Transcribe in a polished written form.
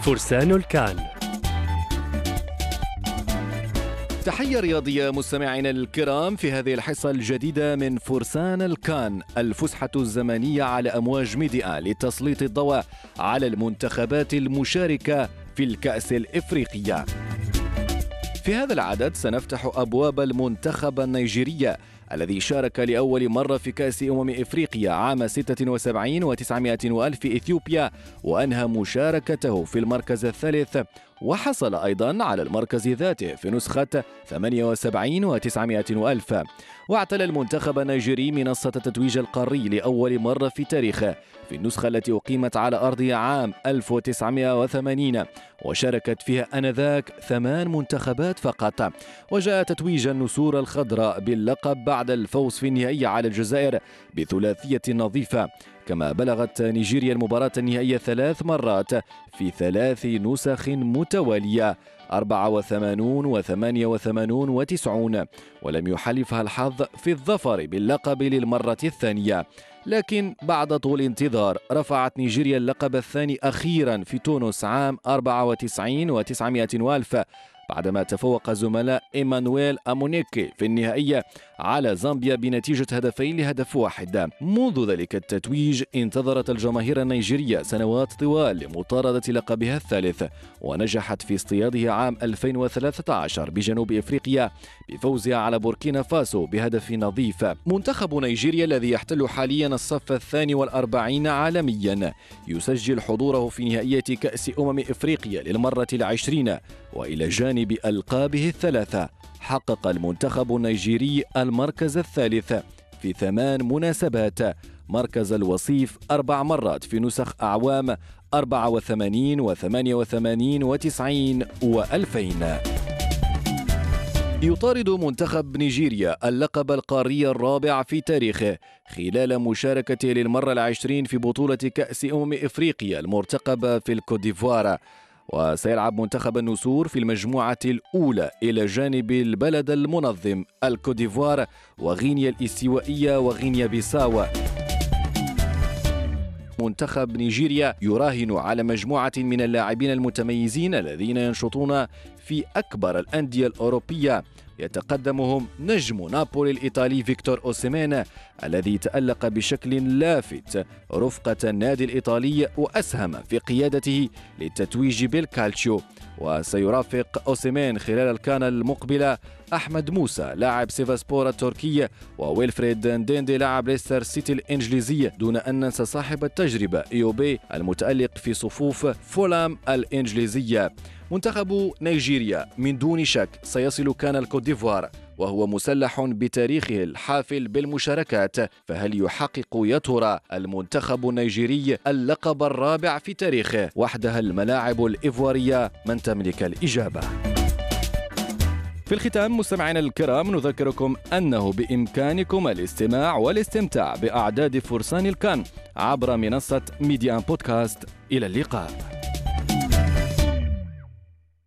فرسان الكان. تحية رياضية مستمعينا الكرام في هذه الحصة الجديدة من فرسان الكان، الفسحة الزمنية على أمواج ميديا لتسليط الضوء على المنتخبات المشاركة في الكأس الإفريقية. في هذا العدد سنفتح أبواب المنتخب النيجيري الذي شارك لأول مرة في كأس إفريقيا عام 76 و900 وألف في إثيوبيا، وأنهى مشاركته في المركز الثالث، وحصل أيضا على المركز ذاته في نسخة 78 و900 وألف. واعتلى المنتخب النيجيري منصة التتويج القاري لأول مرة في تاريخه في النسخة التي أقيمت على أرضه عام 1980، وشاركت فيها آنذاك 8 منتخبات فقط. وجاء تتويج النسور الخضراء باللقب بعد الفوز في النهائي على الجزائر بثلاثية نظيفة. كما بلغت نيجيريا المباراة النهائية 3 مرات في 3 نسخ متوالية 84 و88 و90، ولم يحالفها الحظ في الظفر باللقب للمرة الثانية. لكن بعد طول انتظار رفعت نيجيريا اللقب الثاني أخيرا في تونس عام 94 و900 وألف، بعدما تفوق زملاء إيمانويل أمونيكي في النهائية على زامبيا بنتيجة 2-1. منذ ذلك التتويج انتظرت الجماهير النيجيرية سنوات طوال لمطاردة لقبها الثالث، ونجحت في اصطياده عام 2013 بجنوب إفريقيا بفوزها على بوركينا فاسو بهدف نظيف. منتخب نيجيريا الذي يحتل حاليا الصف 42 عالميا يسجل حضوره في نهائية كأس إفريقيا للمرة 20، وإلى جانب ألقابه 3 حقق المنتخب النيجيري المركز الثالث في 8 مناسبات، مركز الوصيف 4 مرات في نسخ أعوام 84 و88 و90 و2000. يطارد منتخب نيجيريا اللقب القاري الرابع في تاريخه خلال مشاركته للمرة 20 في بطولة كأس إفريقيا المرتقبة في الكوديفوار. وسيلعب منتخب النسور في المجموعة الأولى إلى جانب البلد المنظم الكوديفوار وغينيا الاستوائية وغينيا بيساو. منتخب نيجيريا يراهن على مجموعة من اللاعبين المتميزين الذين ينشطون في أكبر الأندية الأوروبية، يتقدمهم نجم نابولي الإيطالي فيكتور أوسيمين الذي تألق بشكل لافت رفقة النادي الإيطالي وأسهم في قيادته للتتويج بالكالتشيو. وسيرافق أوسيمين خلال الكان المقبلة أحمد موسى لاعب سيفاسبور التركي وويلفريد نديندي لاعب ليستر سيتي الإنجليزي، دون أن ننسى صاحب التجربة إيوبي المتألق في صفوف فولام الإنجليزية. منتخب نيجيريا من دون شك سيصل كان الكوديفوار وهو مسلح بتاريخه الحافل بالمشاركات، فهل يحقق يا ترى المنتخب النيجيري اللقب الرابع في تاريخه؟ وحدها الملاعب الإيفوارية من تملك الإجابة. في الختام مستمعينا الكرام نذكركم أنه بإمكانكم الاستماع والاستمتاع بأعداد فرسان الكان عبر منصة ميديا بودكاست. إلى اللقاء.